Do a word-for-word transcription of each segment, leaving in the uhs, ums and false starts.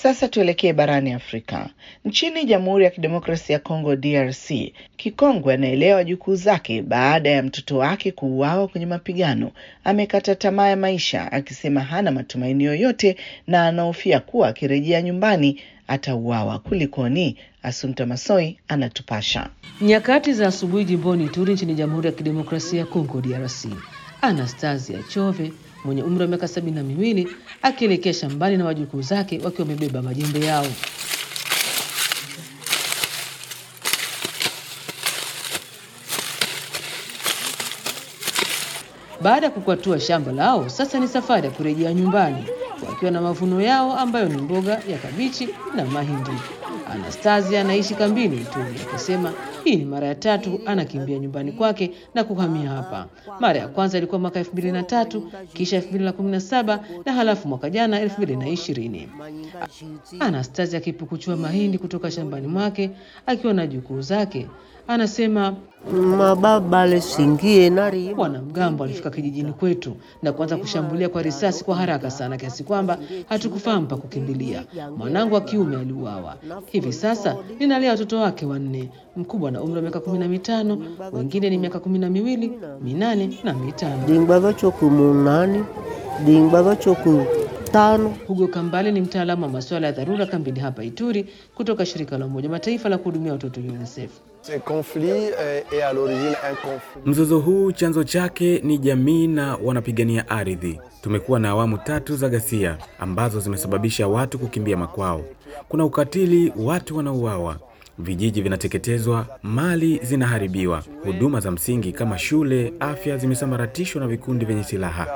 Sasa tuelekee barani Afrika. Nchini Jamhuri ya Kidemokrasia ya Kongo D R C, kikongwe anaelewa jukuu zake baada ya mtoto wake kuuawa kwenye mapigano. Amekata tamaa ya maisha akisema hana matumaini yoyote na anahofia kuwa akirejea nyumbani atauawa. Kulikoni? Assumpta Massoi anatupasha. Nyakati za asubuhi jimboni Ituri nchini Jamhuri ya Kidemokrasia ya Kongo D R C, Anastasia Chove mwenye umri wa miaka sabini na miwili akielekea shambani na wajukuu zake wakiwa wamebeba majembe yao. Baada ya kukwatua shamba lao, sasa ni safari ya kurejea nyumbani wakiwa na mavuno yao ambayo ni mboga ya kabichi na mahindi. Anastasia anaishi kambini Ituri, akisema hii ni mara ya tatu anakimbia nyumbani kwake na kuhamia hapa. Mara ya kwanza ilikuwa mwaka elfu mbili na tatu, kisha elfu mbili na kumi na saba na halafu mwaka jana elfu mbili na ishirini. Anastasia akipukuchua mahindi kutoka shambani mwake akiwa na jukuu zake, anasema wanamgambo walifika kijijini kwetu na kuanza kushambulia kwa risasi kwa haraka sana kiasi kwamba hatukufahamu pa kukimbilia. Mwanangu wa kiume aliuawa. Hivi sasa ninalea watoto wake wanne. Mkubwa na umri wa miaka kumi na mitano, wengine ni miaka kumi na miwili, minane na mitano. Dingbaga choku munani, dingbaga choku tano. Hugo Kambale ni mtaalamu wa masuala ya dharura kambini hapa Ituri kutoka shirika la Umoja Mataifa la kuhudumia watoto UNICEF. Mzozo huu chanzo chake ni jamii na wanapigania ardhi. Tumekuwa na awamu tatu za ghasia ambazo zimesababisha watu kukimbia makwao. Kuna ukatili, watu wanauawa, vijiji vinateketezwa, mali zinaharibiwa, huduma za msingi kama shule, afya zimesambaratishwa na vikundi vyenye silaha.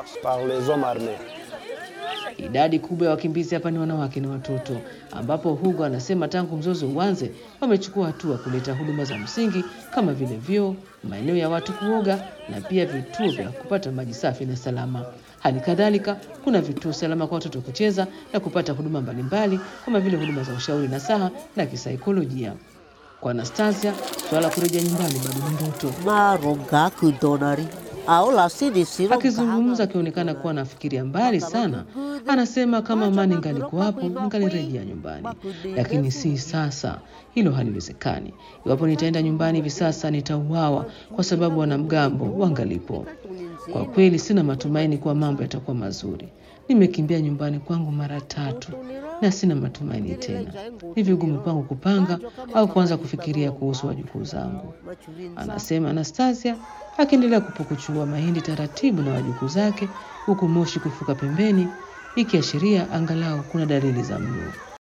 Idadi kubwa ya wakimbizi hapa ni wanawake na watoto, ambapo Hugo anasema tangu mzozo uanze wamechukua hatua kuleta huduma za msingi kama vile vyoo, maeneo ya watu kuoga na pia vituo vya kupata maji safi na salama. Hali kadhalika kuna vituo salama kwa watoto kucheza na kupata huduma mbalimbali kama vile huduma za ushauri na saha na kisaikolojia. Kwa Anastasia, swala kurejea nyumbani bado ni ndoto. Maroga kudonari. Akizungumza akionekana kuwa anafikiria mbali sana, anasema kama amani ingalikuwa hapo ningalirejea nyumbani, lakini si sasa. Hilo haliwezekani. Iwapo nitaenda nyumbani hivi sasa nitauawa kwa sababu wanamgambo wangalipo. Kwa kweli sina matumaini kuwa mambo yatakuwa mazuri. Nimekimbia nyumbani kwangu mara tatu na sina matumaini tena. Ni vigumu kwangu kupanga au kuanza kufikiria kuhusu wajukuu zangu, anasema Anastasia, akiendelea kupukuchua mahindi taratibu na wajukuu zake huku moshi kufuka pembeni ikiashiria angalau kuna dalili za mlo.